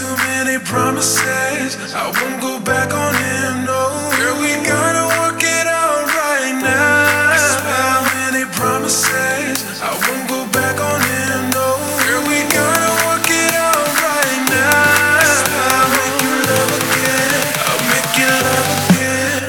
too many promises. I won't go back on him, no. Girl, we gotta work it out right now. I swear many promises. I won't go back on him, no. Girl, we gotta work it out right now. I swear I'll make you love again. I'll make you love again.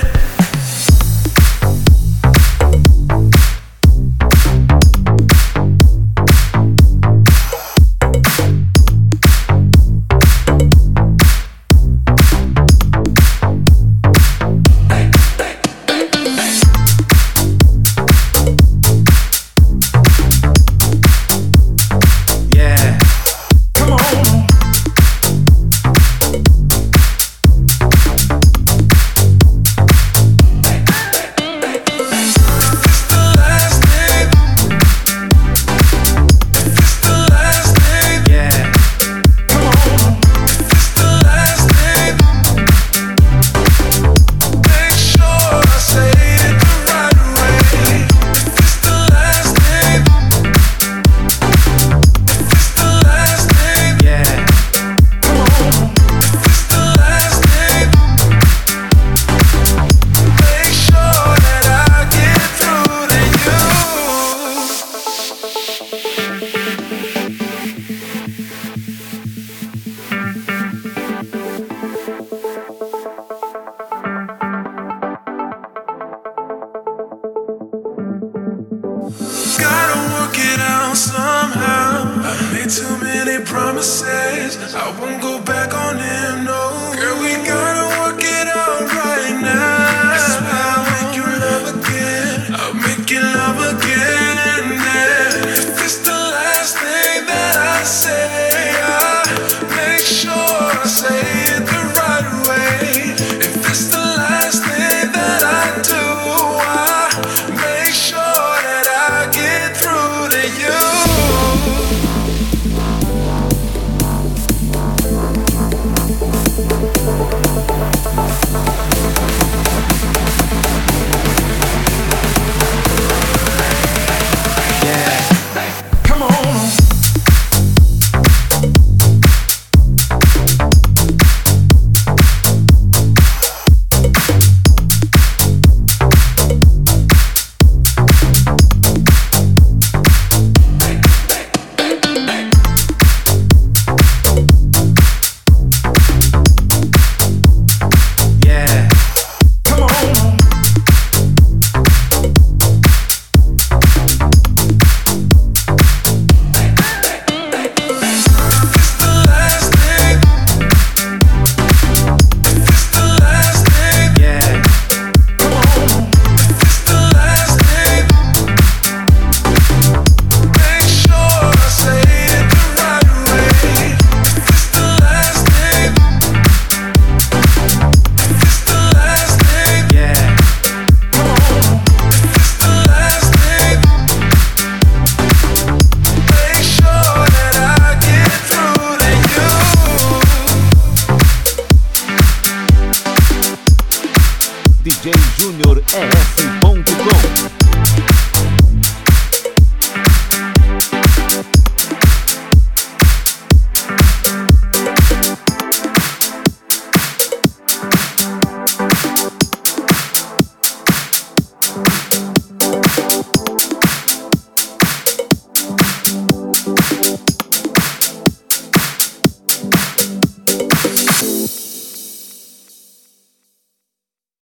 Gotta work it out somehow. I made too many promises. I won't go back on him, no. Girl, we gotta work it out right now. I swear I'll make you love again. I'll make you love again. Yeah. If it's the last thing that I say, I make sure I say it the right way. If it's the last thing that I do, I make sure that I get through to you. DJ Júnior ES